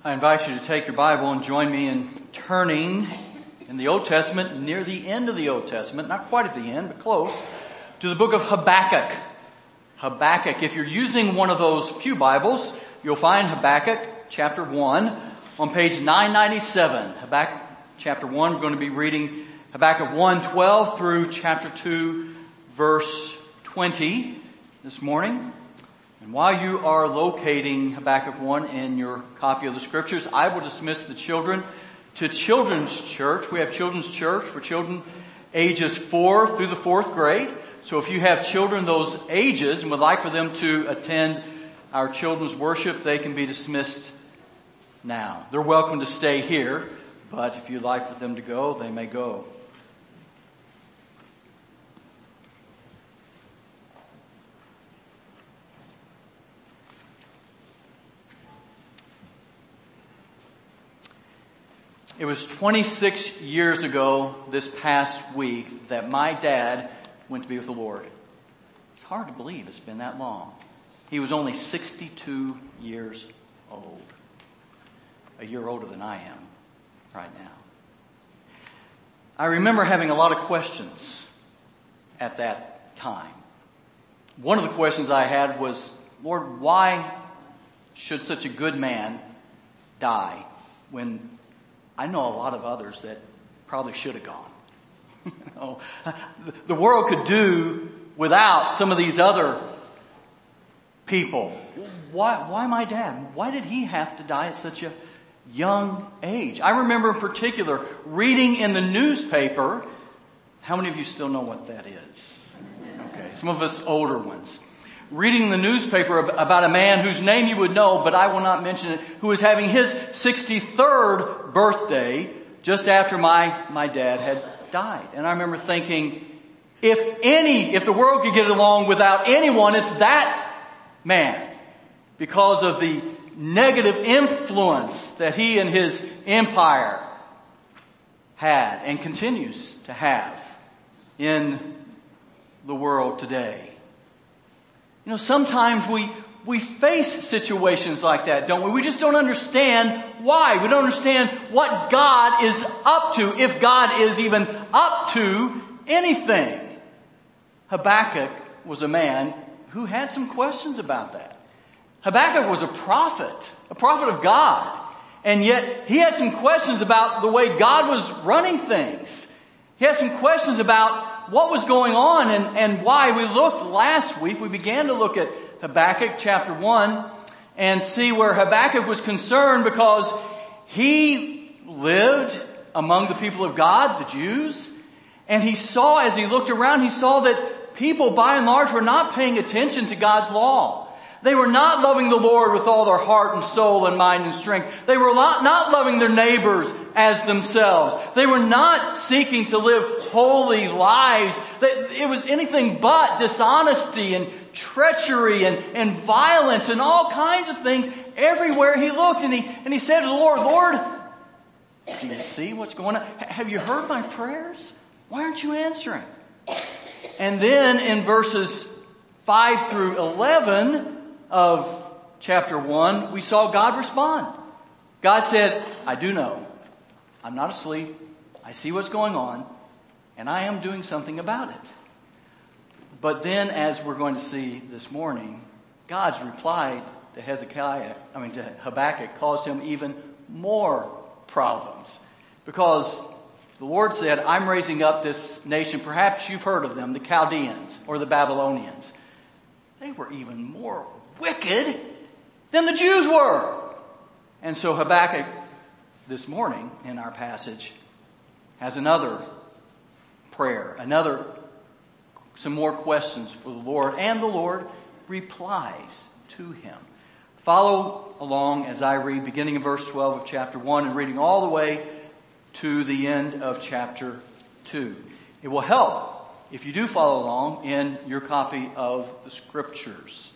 I invite you to take your Bible and join me in turning in the Old Testament, near the end of the Old Testament, not quite at the end, but close, to the book of Habakkuk. Habakkuk. If you're using one of those pew Bibles, you'll find Habakkuk chapter 1 on page 997. Habakkuk chapter 1, we're going to be reading Habakkuk 1:12 through chapter 2, verse 20 this morning. And while you are locating Habakkuk 1 in your copy of the Scriptures, I will dismiss the children to Children's Church. We have Children's Church for children ages 4 through the 4th grade. So if you have children those ages and would like for them to attend our children's worship, they can be dismissed now. They're welcome to stay here, but if you'd like for them to go, they may go. It was 26 years ago this past week that my dad went to be with the Lord. It's hard to believe it's been that long. He was only 62 years old. A year older than I am right now. I remember having a lot of questions at that time. One of the questions I had was, Lord, why should such a good man die when I know a lot of others that probably should have gone? The world could do without some of these other people. Why my dad? Why did he have to die at such a young age? I remember in particular reading in the newspaper. How many of you still know what that is? Okay, some of us older ones. Reading the newspaper about a man whose name you would know, but I will not mention it, who was having his 63rd birthday just after my dad had died. And I remember thinking, if the world could get along without anyone, it's that man, because of the negative influence that he and his empire had and continues to have in the world today. You know, sometimes we face situations like that, don't we? We just don't understand why. We don't understand what God is up to, if God is even up to anything. Habakkuk was a man who had some questions about that. Habakkuk was a prophet of God. And yet he had some questions about the way God was running things. He had some questions about what was going on and why. We looked last week, we began to look at Habakkuk chapter 1 and see where Habakkuk was concerned because he lived among the people of God, the Jews, and he saw, as he looked around, he saw that people by and large were not paying attention to God's law. They were not loving the Lord with all their heart and soul and mind and strength. They were not loving their neighbors as themselves. They were not seeking to live holy lives. It was anything but dishonesty and treachery and violence and all kinds of things everywhere he looked. And he said to the Lord, Lord, do you see what's going on? Have you heard my prayers? Why aren't you answering? And then in verses 5 through 11 of chapter 1, we saw God respond. God said, I do know. I'm not asleep. I see what's going on, and I am doing something about it. But then, as we're going to see this morning, God's reply to Habakkuk caused him even more problems. Because the Lord said, I'm raising up this nation, perhaps you've heard of them, the Chaldeans or the Babylonians. They were even more wicked than the Jews were. And so Habakkuk this morning in our passage has another prayer, some more questions for the Lord, and the Lord replies to him. Follow along as I read, beginning in verse 12 of chapter 1 and reading all the way to the end of chapter 2. It will help if you do follow along in your copy of the Scriptures.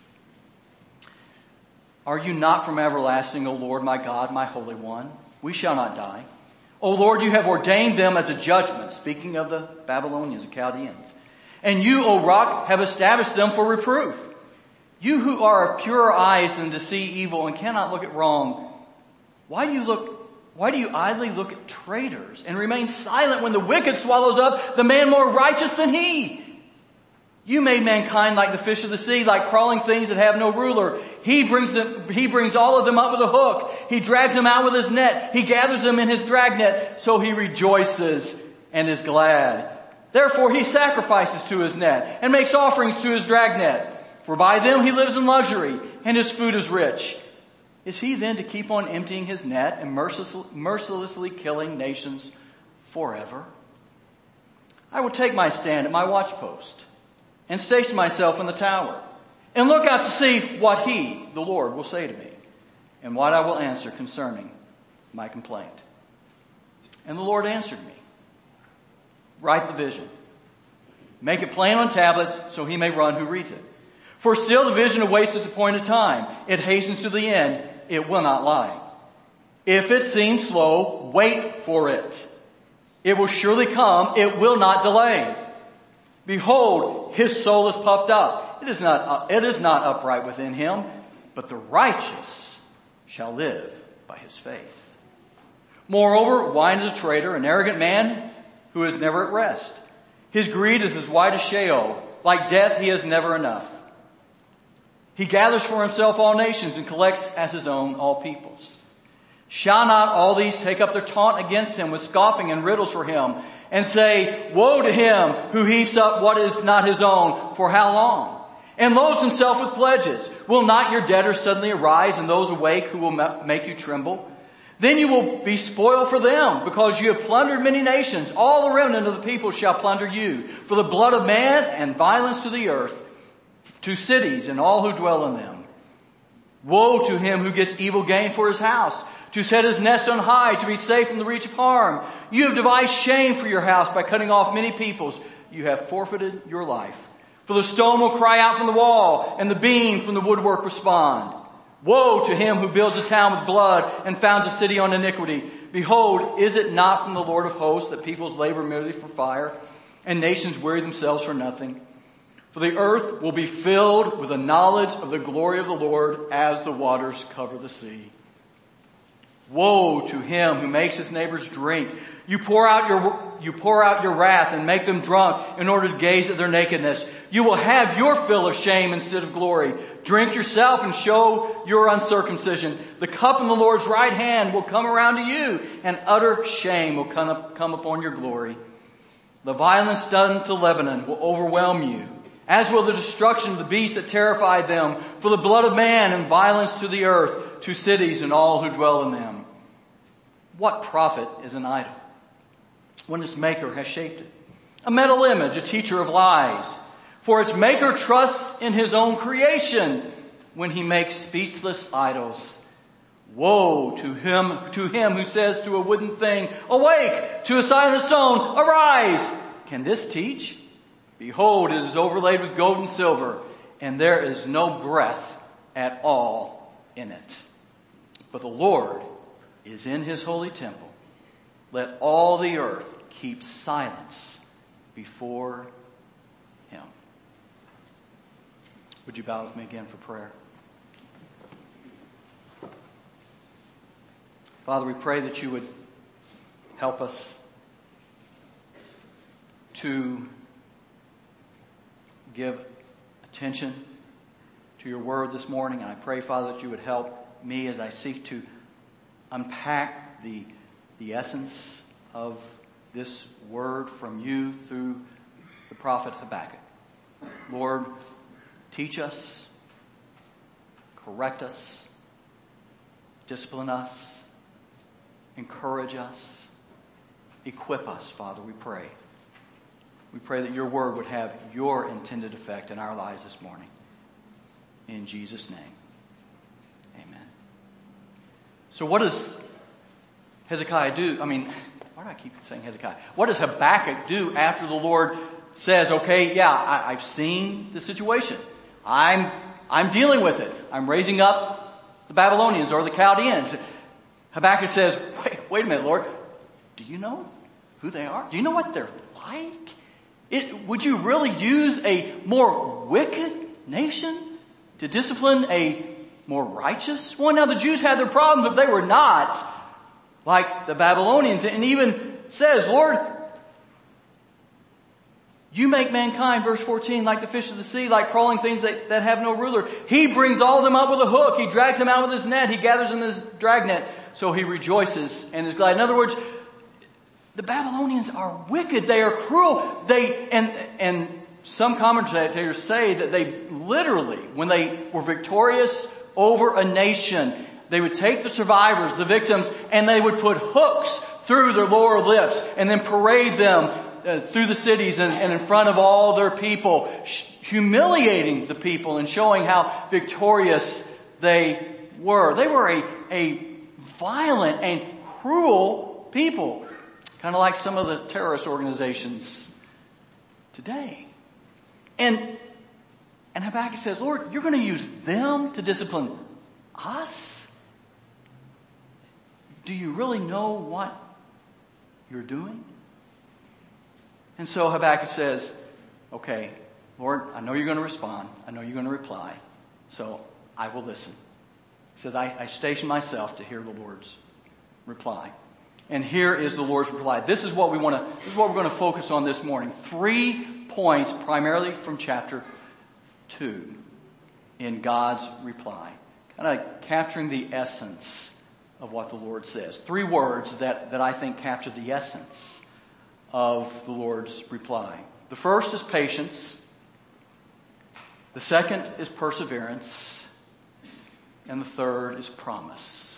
Are you not from everlasting, O Lord, my God, my Holy One? We shall not die. O Lord, you have ordained them as a judgment, speaking of the Babylonians, the Chaldeans. And you, O Rock, have established them for reproof. You who are of purer eyes than to see evil and cannot look at wrong, Why do you idly look at traitors and remain silent when the wicked swallows up the man more righteous than he? You made mankind like the fish of the sea, like crawling things that have no ruler. He brings all of them up with a hook. He drags them out with his net. He gathers them in his dragnet. So he rejoices and is glad. Therefore he sacrifices to his net and makes offerings to his dragnet. For by them he lives in luxury and his food is rich. Is he then to keep on emptying his net and mercilessly killing nations forever? I will take my stand at my watchpost and station myself in the tower and look out to see what he, the Lord, will say to me and what I will answer concerning my complaint. And the Lord answered me, write the vision. Make it plain on tablets so he may run who reads it. For still the vision awaits its appointed time. It hastens to the end. It will not lie. If it seems slow, wait for it. It will surely come. It will not delay. Behold, his soul is puffed up. It is not upright within him, but the righteous shall live by his faith. Moreover, wine is a traitor, an arrogant man who is never at rest. His greed is as wide as Sheol. Like death, he has never enough. He gathers for himself all nations and collects as his own all peoples. Shall not all these take up their taunt against him with scoffing and riddles for him and say, woe to him who heaps up what is not his own, for how long? And loads himself with pledges. Will not your debtors suddenly arise and those awake who will make you tremble? Then you will be spoiled for them because you have plundered many nations. All the remnant of the people shall plunder you for the blood of man and violence to the earth, to cities and all who dwell in them. Woe to him who gets evil gain for his house, to set his nest on high, to be safe from the reach of harm. You have devised shame for your house by cutting off many peoples. You have forfeited your life. For the stone will cry out from the wall, and the beam from the woodwork respond. Woe to him who builds a town with blood and founds a city on iniquity. Behold, is it not from the Lord of hosts that peoples labor merely for fire, and nations weary themselves for nothing? For the earth will be filled with the knowledge of the glory of the Lord as the waters cover the sea. Woe to him who makes his neighbors drink. You pour out your wrath and make them drunk in order to gaze at their nakedness. You will have your fill of shame instead of glory. Drink yourself and show your uncircumcision. The cup in the Lord's right hand will come around to you, and utter shame will come upon your glory. The violence done to Lebanon will overwhelm you, as will the destruction of the beasts that terrified them, for the blood of man and violence to the earth, to cities and all who dwell in them. What profit is an idol when its maker has shaped it? A metal image, a teacher of lies. For its maker trusts in his own creation when he makes speechless idols. Woe to him who says to a wooden thing, awake, to a silent stone, arise. Can this teach? Behold, it is overlaid with gold and silver, and there is no breath at all in it. But the Lord is in his holy temple. Let all the earth keep silence before him. Would you bow with me again for prayer? Father, we pray that you would help us to give attention to your word this morning. And I pray, Father, that you would help me as I seek to unpack the essence of this word from you through the prophet Habakkuk. Lord, teach us, correct us, discipline us, encourage us, equip us, Father, we pray. We pray that your word would have your intended effect in our lives this morning. In Jesus' name, amen. So what does Hezekiah do? Why do I keep saying Hezekiah? What does Habakkuk do after the Lord says, okay, yeah, I've seen the situation. I'm dealing with it. I'm raising up the Babylonians or the Chaldeans. Habakkuk says, wait a minute, Lord. Do you know who they are? Do you know what they're like? Would you really use a more wicked nation to discipline a more righteous one. Now the Jews had their problems, but they were not like the Babylonians. And even says, Lord, you make mankind, verse 14, like the fish of the sea, like crawling things that have no ruler. He brings all of them up with a hook. He drags them out with his net. He gathers them in his dragnet. So he rejoices and is glad. In other words, the Babylonians are wicked. They are cruel. And some commentators say that they literally, when they were victorious over a nation, they would take the survivors, the victims, and they would put hooks through their lower lips and then parade them through the cities and in front of all their people, humiliating the people and showing how victorious they were. They were a violent and cruel people, kind of like some of the terrorist organizations today. And Habakkuk says, Lord, you're going to use them to discipline us? Do you really know what you're doing? And so Habakkuk says, okay, Lord, I know you're going to respond. I know you're going to reply. So I will listen. He says, I station myself to hear the Lord's reply. And here is the Lord's reply. This is what we're going to focus on this morning. 3 points primarily from chapter 2 in God's reply. Kind of capturing the essence of what the Lord says. 3 words that I think capture the essence of the Lord's reply. The first is patience. The second is perseverance. And the third is promise.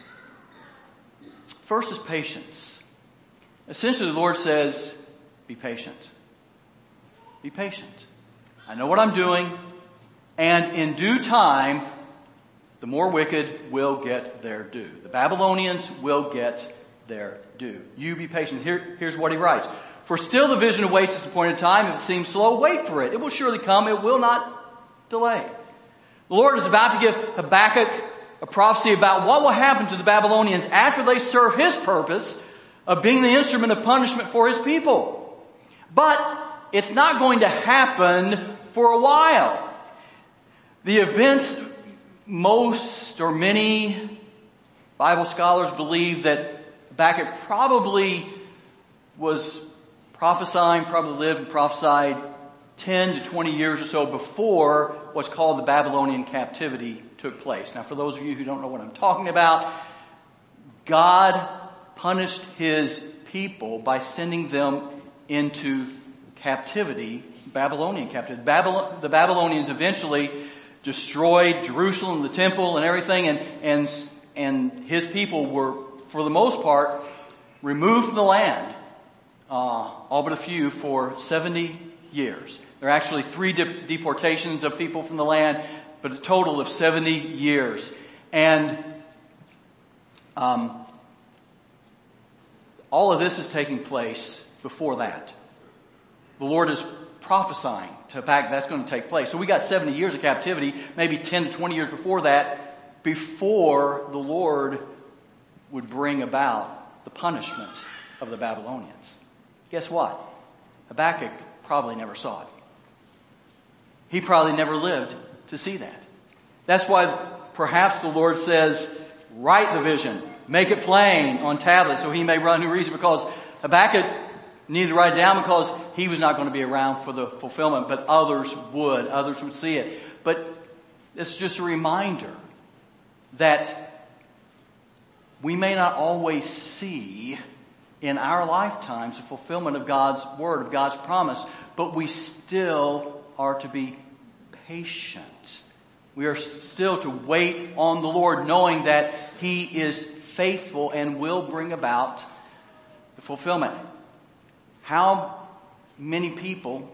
First is patience. Essentially, the Lord says, be patient. Be patient. I know what I'm doing, and in due time, the more wicked will get their due. The Babylonians will get their due. You be patient. Here's what he writes. For still the vision awaits its appointed time. If it seems slow, wait for it. It will surely come. It will not delay. The Lord is about to give Habakkuk a prophecy about what will happen to the Babylonians after they serve his purpose of being the instrument of punishment for his people. But it's not going to happen for a while. The events, most or many Bible scholars believe that Habakkuk probably was prophesying, probably lived and prophesied 10 to 20 years or so before what's called the Babylonian captivity took place. Now, for those of you who don't know what I'm talking about, God punished his people by sending them into captivity, Babylonian captivity. The Babylonians eventually destroyed Jerusalem, the temple, and everything, and his people were, for the most part, removed from the land, all but a few, for 70 years. There are actually 3 deportations of people from the land, but a total of 70 years. And all of this is taking place before that. The Lord is prophesying to Habakkuk that's going to take place. So we got 70 years of captivity, maybe 10 to 20 years before that, before the Lord would bring about the punishment of the Babylonians. Guess what? Habakkuk probably never saw it. He probably never lived to see that. That's why perhaps the Lord says, write the vision, make it plain on tablets so he may run who reads it, because Habakkuk needed to write it down because he was not going to be around for the fulfillment, but others would see it. But it's just a reminder that we may not always see in our lifetimes the fulfillment of God's word, of God's promise, but we still are to be patient. We are still to wait on the Lord, knowing that he is faithful and will bring about the fulfillment. How many people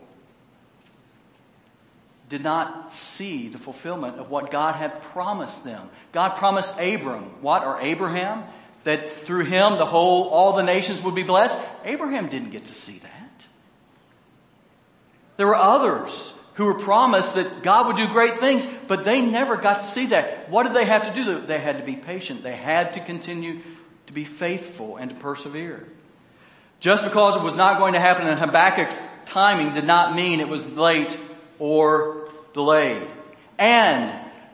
did not see the fulfillment of what God had promised them? God promised Abram, Abraham, that through him all the nations would be blessed. Abraham didn't get to see that. There were others who were promised that God would do great things, but they never got to see that. What did they have to do? They had to be patient. They had to continue to be faithful and to persevere. Just because it was not going to happen in Habakkuk's timing did not mean it was late or delayed. And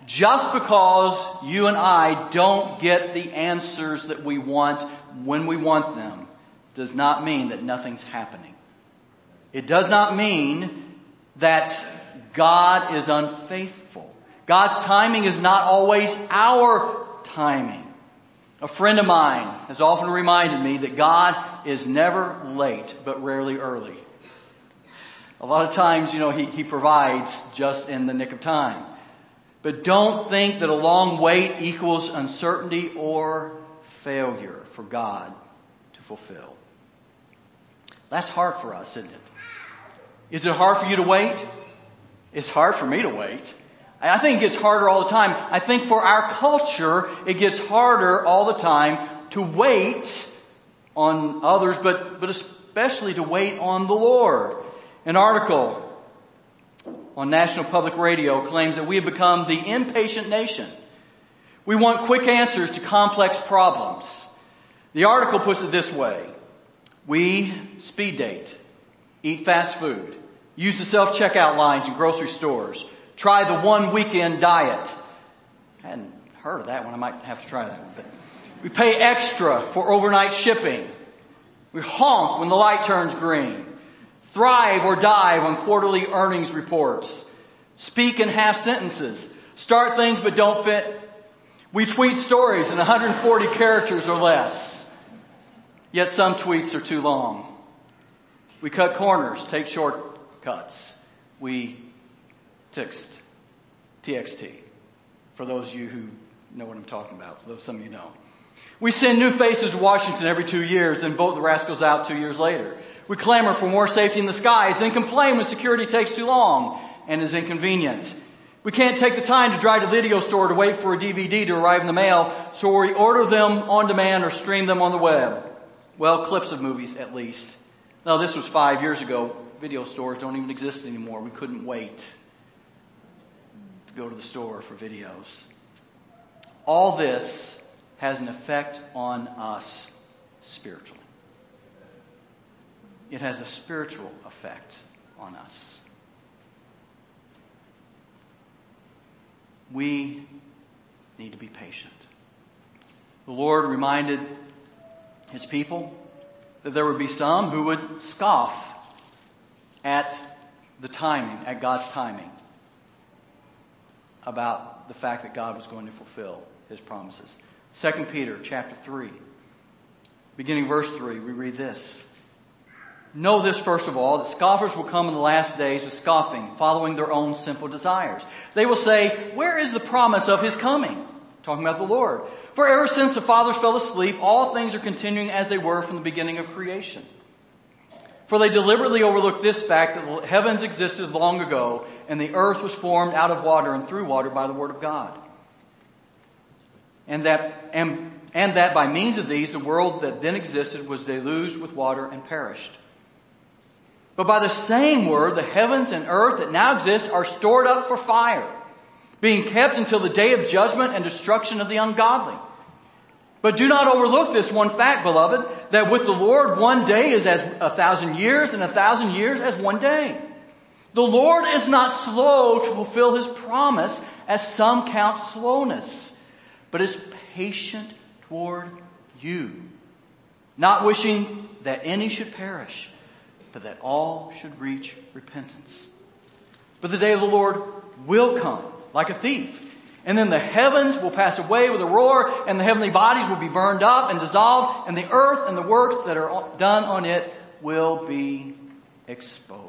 Just because you and I don't get the answers that we want when we want them does not mean that nothing's happening. It does not mean that God is unfaithful. God's timing is not always our timing. A friend of mine has often reminded me that God is never late, but rarely early. A lot of times, He provides just in the nick of time. But don't think that a long wait equals uncertainty or failure for God to fulfill. That's hard for us, isn't it? Is it hard for you to wait? It's hard for me to wait. I think it gets harder all the time. I think for our culture, it gets harder all the time to wait on others, but especially to wait on the Lord. An article on National Public Radio claims that we have become the impatient nation. We want quick answers to complex problems. The article puts it this way. We speed date, eat fast food, use the self-checkout lines in grocery stores, try the one weekend diet. I hadn't heard of that one. I might have to try that one. But we pay extra for overnight shipping. We honk when the light turns green. Thrive or dive on quarterly earnings reports. Speak in half sentences. Start things but don't fit. We tweet stories in 140 characters or less. Yet some tweets are too long. We cut corners, take shortcuts. We TXT. For those of you who know what I'm talking about. For those some of you know. We send new faces to Washington every 2 years and vote the rascals out 2 years later. We clamor for more safety in the skies, then complain when security takes too long and is inconvenient. We can't take the time to drive to the video store to wait for a DVD to arrive in the mail, so we order them on demand or stream them on the web. Well, clips of movies at least. Now, this was 5 years ago. Video stores don't even exist anymore. We couldn't wait to go to the store for videos. All this has an effect on us spiritually. It has a spiritual effect on us. We need to be patient. The Lord reminded His people that there would be some who would scoff at the timing, at God's timing, about the fact that God was going to fulfill His promises. 2 Peter chapter 3, beginning verse 3, we read this. Know this first of all, that scoffers will come in the last days with scoffing, following their own sinful desires. They will say, where is the promise of His coming? Talking about the Lord. For ever since the fathers fell asleep, all things are continuing as they were from the beginning of creation. For they deliberately overlooked this fact that the heavens existed long ago, and the earth was formed out of water and through water by the word of God. And that by means of these, the world that then existed was deluged with water and perished. But by the same word, the heavens and earth that now exist are stored up for fire, being kept until the day of judgment and destruction of the ungodly. But do not overlook this one fact, beloved, that with the Lord 1 day is as 1,000 years, and 1,000 years as 1 day. The Lord is not slow to fulfill His promise, as some count slowness, but is patient toward you, not wishing that any should perish, but that all should reach repentance. But the day of the Lord will come like a thief. And then the heavens will pass away with a roar, and the heavenly bodies will be burned up and dissolved, and the earth and the works that are done on it will be exposed.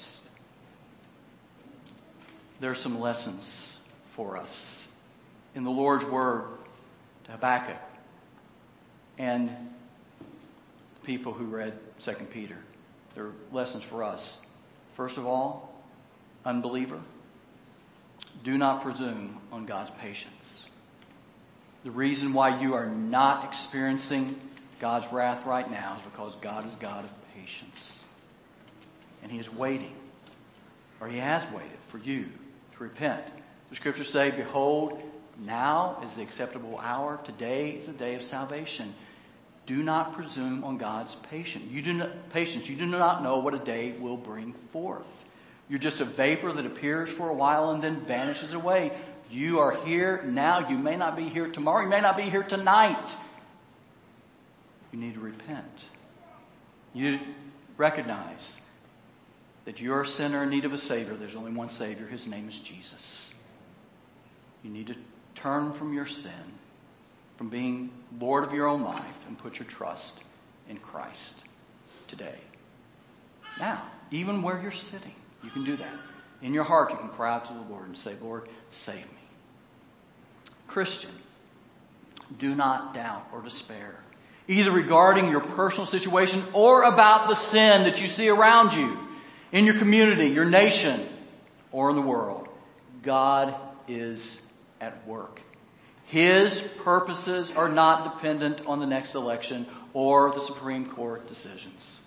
There are some lessons for us in the Lord's word to Habakkuk and the people who read 2 Peter. There are lessons for us. First of all, unbeliever, do not presume on God's patience. The reason why you are not experiencing God's wrath right now is because God is God of patience. And He is waiting, or He has waited for you to repent. The scriptures say, behold, now is the acceptable hour. Today is the day of salvation. Do not presume on God's patience. You do not know what a day will bring forth. You're just a vapor that appears for a while and then vanishes away. You are here now. You may not be here tomorrow. You may not be here tonight. You need to repent. You recognize that you're a sinner in need of a Savior. There's only one Savior. His name is Jesus. You need to turn from your sin, from being Lord of your own life, and put your trust in Christ today. Now, even where you're sitting, you can do that. In your heart, you can cry out to the Lord and say, Lord, save me. Christian, do not doubt or despair, either regarding your personal situation or about the sin that you see around you, in your community, your nation, or in the world. God is at work. His purposes are not dependent on the next election or the Supreme Court decisions.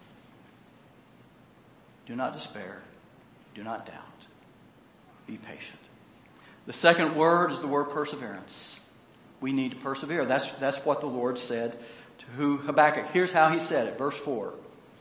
Do not despair. Do not doubt. Be patient. The second word is the word perseverance. We need to persevere. That's what the Lord said to Habakkuk. Here's how he said it. Verse 4.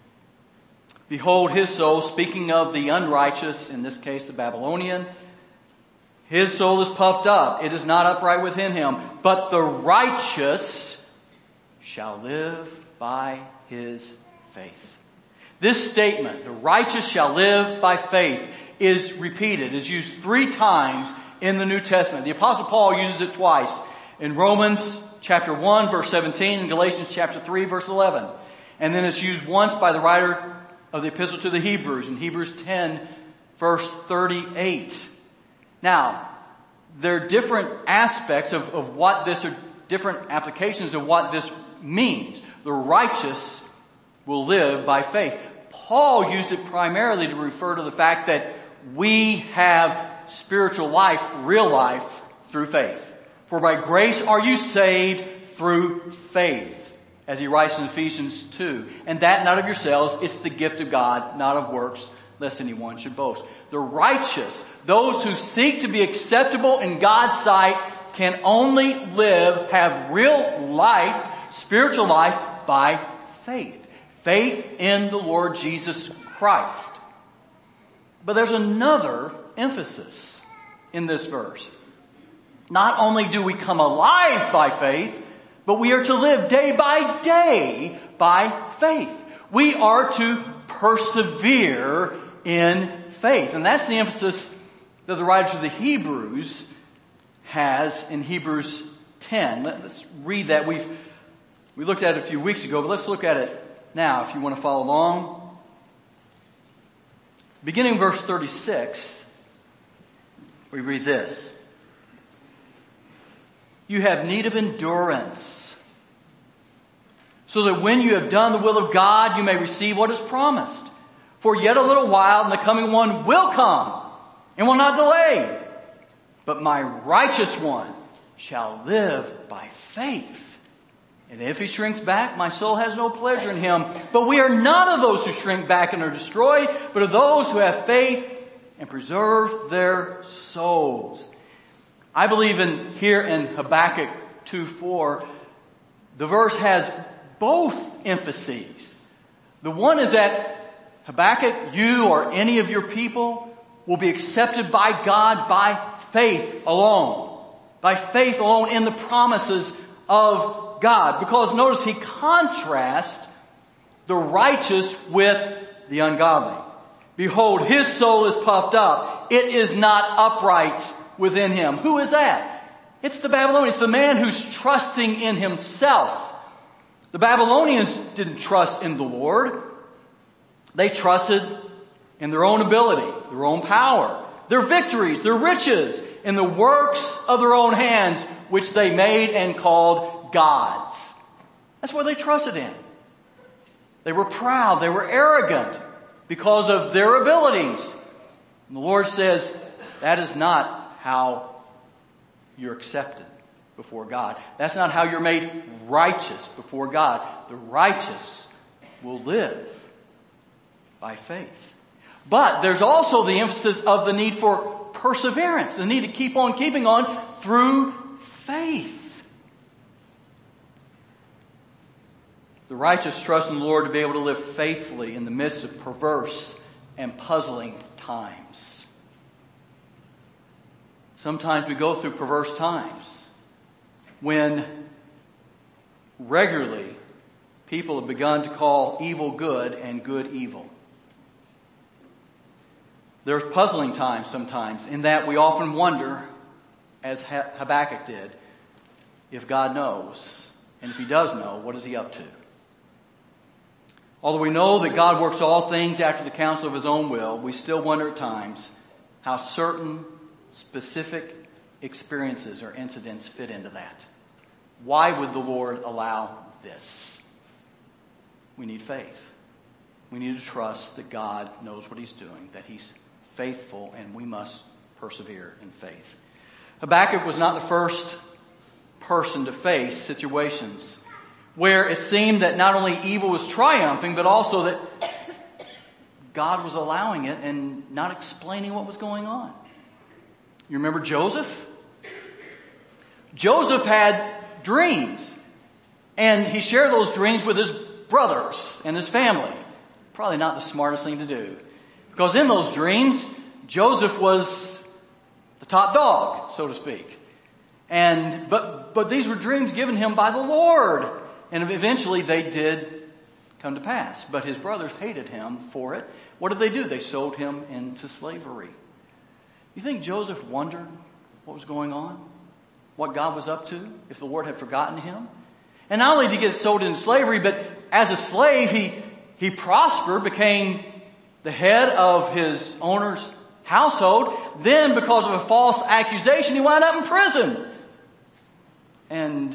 Behold, his soul, speaking of the unrighteous, in this case the Babylonian, his soul is puffed up. It is not upright within him. But the righteous shall live by his faith. This statement, the righteous shall live by faith, is repeated, is used 3 times in the New Testament. The Apostle Paul uses it twice. In Romans chapter 1 verse 17 and Galatians chapter 3 verse 11. And then it's used once by the writer of the Epistle to the Hebrews in Hebrews 10 verse 38. Now, there are different aspects of what this, or different applications of what this means. The righteous will live by faith. Paul used it primarily to refer to the fact that we have spiritual life, real life, through faith. For by grace are you saved through faith, as he writes in Ephesians 2. And that not of yourselves, it's the gift of God, not of works, lest anyone should boast. The righteous, those who seek to be acceptable in God's sight, can only live, have real life, spiritual life, by faith. Faith in the Lord Jesus Christ. But there's another emphasis in this verse. Not only do we come alive by faith, but we are to live day by day by faith. We are to persevere in faith. And that's the emphasis that the writer to the Hebrews has in Hebrews 10. Let's read that. We looked at it a few weeks ago, but let's look at it now if you want to follow along. Beginning verse 36, we read this. You have need of endurance, so that when you have done the will of God, you may receive what is promised. For yet a little while, and the coming one will come, and will not delay. But my righteous one shall live by faith. And if he shrinks back, my soul has no pleasure in him. But we are not of those who shrink back and are destroyed, but of those who have faith and preserve their souls. I believe here in Habakkuk 2:4, the verse has both emphases. The one is that Habakkuk, you or any of your people will be accepted by God by faith alone. By faith alone in the promises of God. Because notice he contrasts the righteous with the ungodly. Behold, his soul is puffed up. It is not upright within him. Who is that? It's the Babylonians. It's the man who's trusting in himself. The Babylonians didn't trust in the Lord. They trusted in their own ability, their own power, their victories, their riches, in the works of their own hands, which they made and called gods. That's what they trusted in. They were proud. They were arrogant because of their abilities. And the Lord says, that is not how you're accepted before God. That's not how you're made righteous before God. The righteous will live by faith. But there's also the emphasis of the need for perseverance, the need to keep on keeping on through faith. The righteous trust in the Lord to be able to live faithfully in the midst of perverse and puzzling times. Sometimes we go through perverse times when regularly people have begun to call evil good and good evil. There's puzzling times sometimes in that we often wonder, as Habakkuk did, if God knows. And if he does know, what is he up to? Although we know that God works all things after the counsel of his own will, we still wonder at times how certain specific experiences or incidents fit into that. Why would the Lord allow this? We need faith. We need to trust that God knows what he's doing, that he's faithful, and we must persevere in faith. Habakkuk was not the first person to face situations where it seemed that not only evil was triumphing, but also that God was allowing it and not explaining what was going on. You remember Joseph? Joseph had dreams, and he shared those dreams with his brothers and his family. Probably not the smartest thing to do, because in those dreams, Joseph was the top dog, so to speak. But these were dreams given him by the Lord. And eventually they did come to pass. But his brothers hated him for it. What did they do? They sold him into slavery. You think Joseph wondered what was going on? What God was up to? If the Lord had forgotten him? And not only did he get sold into slavery, but as a slave, he prospered, became the head of his owner's household. Then, because of a false accusation, he wound up in prison. And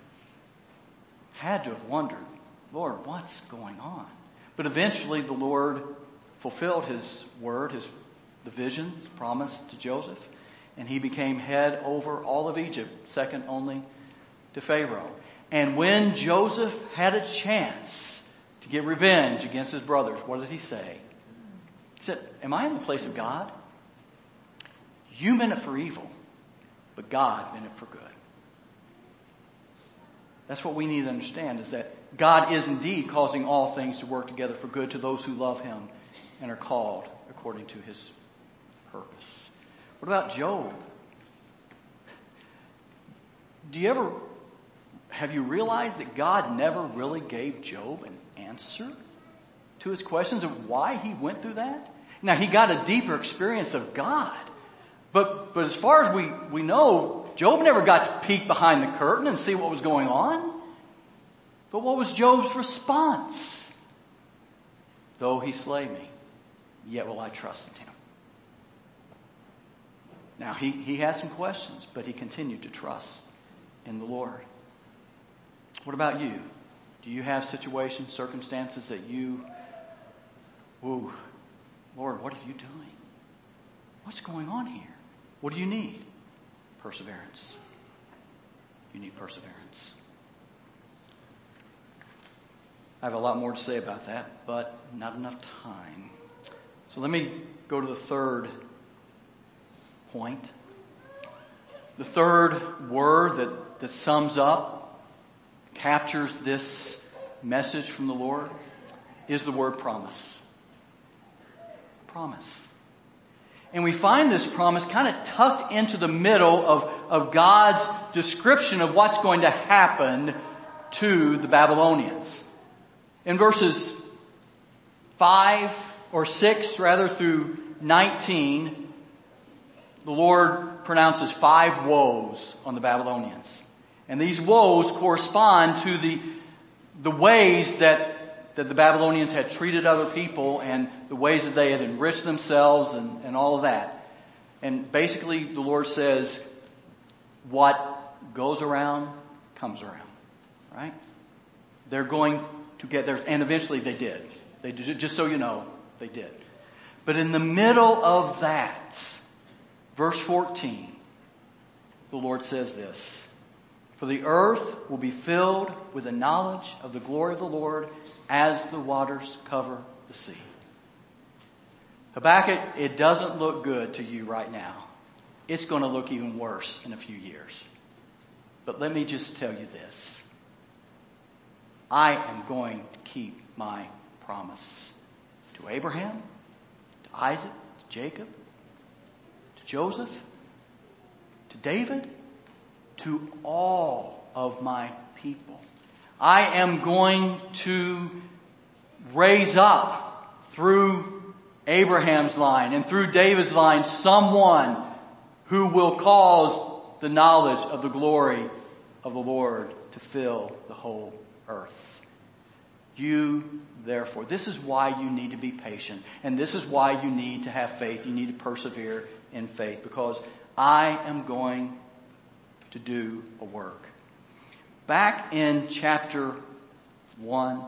had to have wondered, Lord, what's going on? But eventually the Lord fulfilled his word, the vision, his promise to Joseph, and he became head over all of Egypt, second only to Pharaoh. And when Joseph had a chance to get revenge against his brothers, what did he say? He said, am I in the place of God? You meant it for evil, but God meant it for good. That's what we need to understand, is that God is indeed causing all things to work together for good to those who love him and are called according to his purpose. What about Job? Have you realized that God never really gave Job an answer to his questions of why he went through that? Now, he got a deeper experience of God. But as far as we know, Job never got to peek behind the curtain and see what was going on. But what was Job's response? Though he slay me, yet will I trust in him. Now, he had some questions, but he continued to trust in the Lord. What about you? Do you have situations, circumstances that Lord, what are you doing? What's going on here? What do you need? Perseverance. You need perseverance. I have a lot more to say about that, but not enough time. So let me go to the third point. The third word that sums up, captures this message from the Lord is the word promise. Promise. And we find this promise kind of tucked into the middle of God's description of what's going to happen to the Babylonians. In verses 6 through 19, the Lord pronounces 5 woes on the Babylonians. And these woes correspond to the ways that the Babylonians had treated other people and the ways that they had enriched themselves and all of that. And basically the Lord says, what goes around comes around. Right? They're going to get there, and eventually they did. They did, just so you know, they did. But in the middle of that, verse 14, the Lord says this, for the earth will be filled with the knowledge of the glory of the Lord as the waters cover the sea. Habakkuk, it doesn't look good to you right now. It's going to look even worse in a few years. But let me just tell you this. I am going to keep my promise to Abraham, to Isaac, to Jacob, to Joseph, To David? To all of my people. I am going to raise up through Abraham's line and through David's line someone who will cause the knowledge of the glory of the Lord to fill the whole earth. You, therefore, this is why you need to be patient, and this is why you need to have faith. You need to persevere in faith, because I am going to do a work. Back in chapter 1,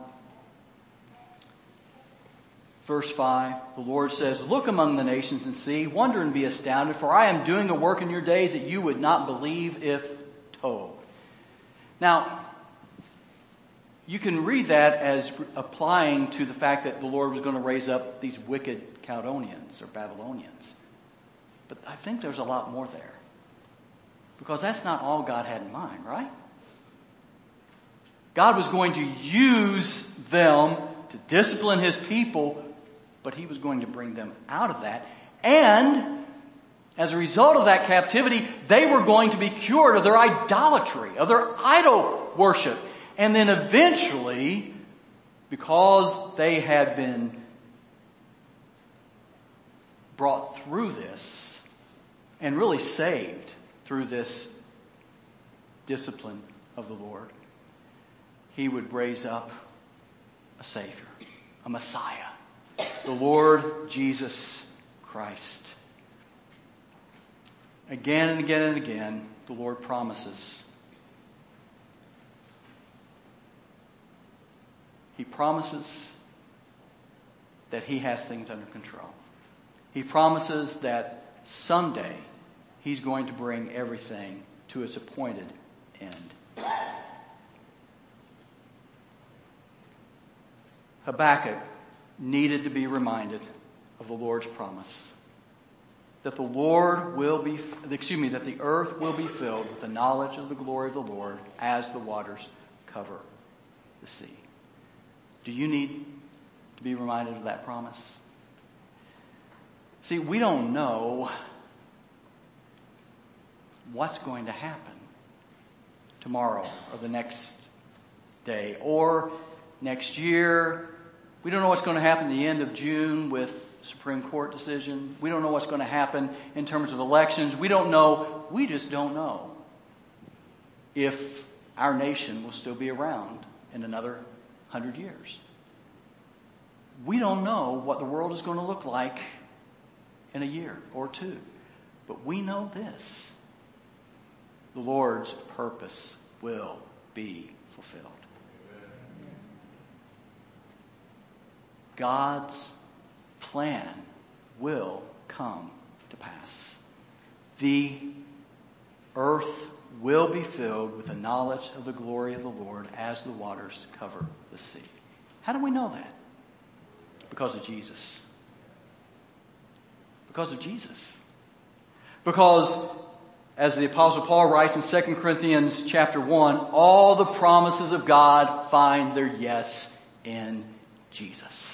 verse 5, the Lord says, "Look among the nations and see, wonder and be astounded, for I am doing a work in your days that you would not believe if told." Now, you can read that as applying to the fact that the Lord was going to raise up these wicked Chaldeans or Babylonians. But I think there's a lot more there. Because that's not all God had in mind, right? God was going to use them to discipline His people, but He was going to bring them out of that. And as a result of that captivity, they were going to be cured of their idolatry, of their idol worship. And then eventually, because they had been brought through this and really saved through this discipline of the Lord, He would raise up a Savior, a Messiah, the Lord Jesus Christ. Again and again and again, the Lord promises. He promises that He has things under control. He promises that someday He's going to bring everything to its appointed end. Habakkuk needed to be reminded of the Lord's promise that that the earth will be filled with the knowledge of the glory of the Lord as the waters cover the sea. Do you need to be reminded of that promise? See, we don't know what's going to happen tomorrow or the next day or next year. We don't know what's going to happen at the end of June with Supreme Court decision. We don't know what's going to happen in terms of elections. We don't know. We just don't know if our nation will still be around in another 100 years. We don't know what the world is going to look like in a year or two. But we know this: the Lord's purpose will be fulfilled. God's plan will come to pass. The earth will be filled with the knowledge of the glory of the Lord as the waters cover the sea. How do we know that? Because of Jesus. Because of Jesus. Because, as the Apostle Paul writes in 2 Corinthians chapter 1, all the promises of God find their yes in Jesus.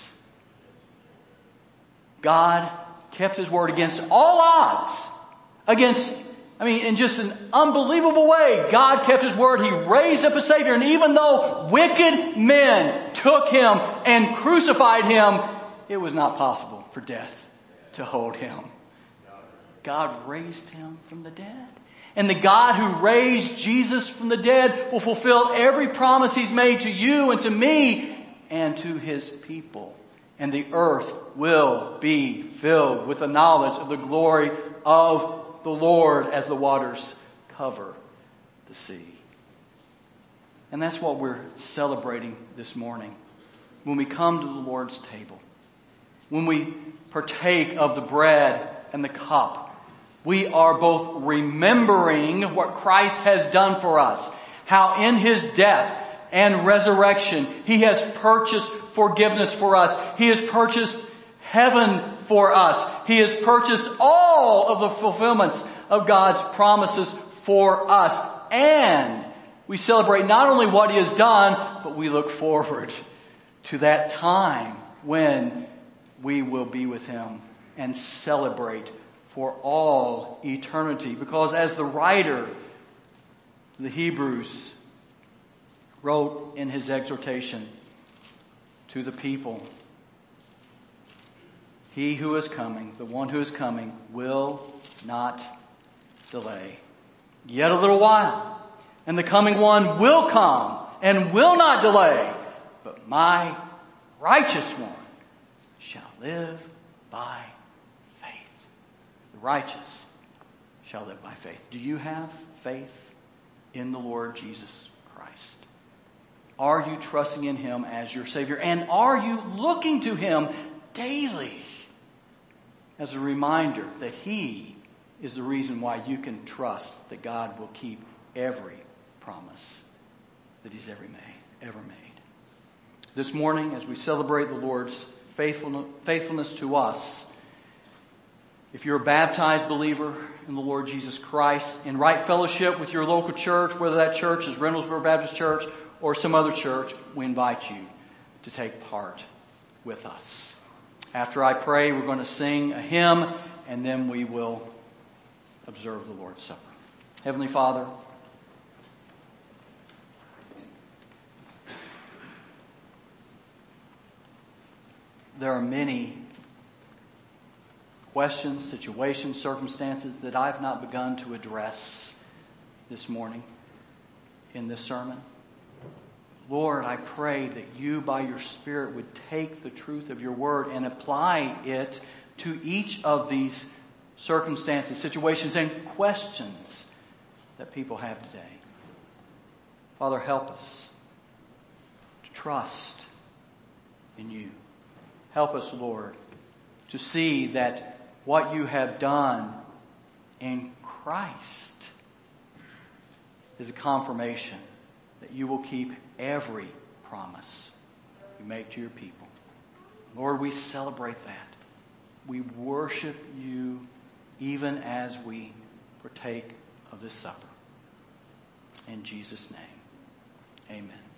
God kept His word against all odds. In just an unbelievable way, God kept His word. He raised up a Savior. And even though wicked men took Him and crucified Him, it was not possible for death to hold Him. God raised Him from the dead. And the God who raised Jesus from the dead will fulfill every promise He's made to you and to me and to His people. And the earth will be filled with the knowledge of the glory of the Lord as the waters cover the sea. And that's what we're celebrating this morning. When we come to the Lord's table, when we partake of the bread and the cup, we are both remembering what Christ has done for us, how in His death and resurrection He has purchased forgiveness for us. He has purchased heaven for us. He has purchased all of the fulfillments of God's promises for us. And we celebrate not only what He has done, but we look forward to that time when we will be with Him and celebrate for all eternity. Because as the writer to the Hebrews wrote in his exhortation to the people, he who is coming, the one who is coming, will not delay. Yet a little while, and the coming one will come and will not delay. But my righteous one shall live by faith. The righteous shall live by faith. Do you have faith in the Lord Jesus Christ? Are you trusting in Him as your Savior? And are you looking to Him daily as a reminder that He is the reason why you can trust that God will keep every promise that He's ever made? This morning, as we celebrate the Lord's faithfulness to us, if you're a baptized believer in the Lord Jesus Christ, in right fellowship with your local church, whether that church is Reynoldsburg Baptist Church or some other church, we invite you to take part with us. After I pray, we're going to sing a hymn, and then we will observe the Lord's Supper. Heavenly Father, there are many questions, situations, circumstances that I've not begun to address this morning in this sermon. Lord, I pray that you by your Spirit would take the truth of your word and apply it to each of these circumstances, situations, and questions that people have today. Father, help us to trust in you. Help us, Lord, to see that what you have done in Christ is a confirmation that you will keep every promise you make to your people. Lord, we celebrate that. We worship you even as we partake of this supper. In Jesus' name, amen.